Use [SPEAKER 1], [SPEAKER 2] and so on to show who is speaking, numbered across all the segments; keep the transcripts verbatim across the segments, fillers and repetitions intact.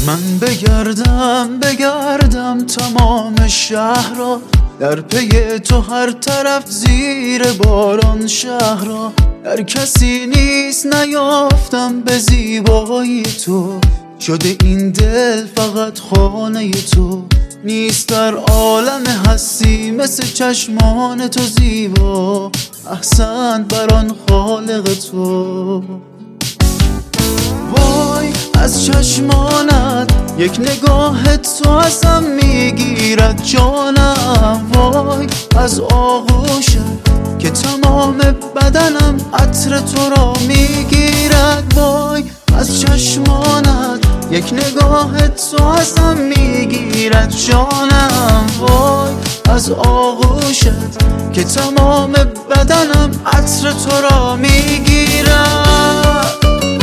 [SPEAKER 1] من بگردم بگردم تمام شهر را، در پی تو هر طرف زیر باران شهر را. در کسی نیست نیافتم به زیبایی تو، شده این دل فقط خانه تو. نیست در عالم هستی مثل چشمان تو زیبا، احسنت بر آن خالق تو. وای از چشمانت یک نگاه تو ازم میگیرد جانم. وای از آغوشت که تمام بدنم عطر تو را میگیرد. وای از چشمانت یک نگاه تو ازم میگیرد جانم. وای از آغوشت که تمام بدنم عطر تو را میگیرد.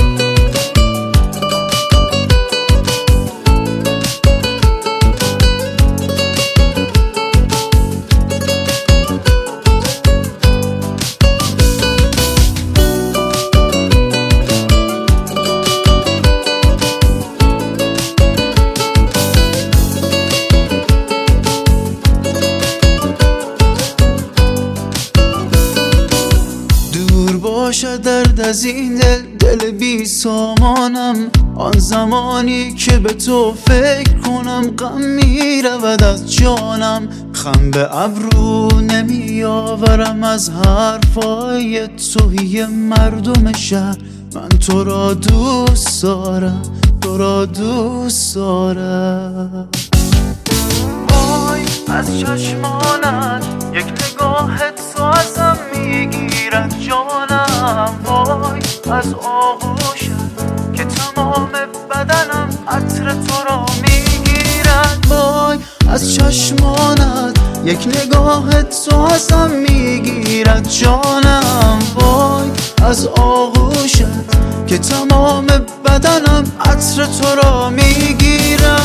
[SPEAKER 1] باشد درد از این دل، دل بی سامانم. آن زمانی که به تو فکر کنم غم می رود از جانم. خم به ابرو نمی آورم از حرفای توی مردم شهر. من تو را دوست دارم، تو را دوست دارم. وای از چشمانت یک نگاه تو ازم میگیرد جانم. وای از آغوشت که تمام بدنم عطر تو را میگیرد. وای از چشمانت یک نگاه تو ازم میگیرد جانم. وای از آغوشت که تمام بدنم عطر تو را میگیرد.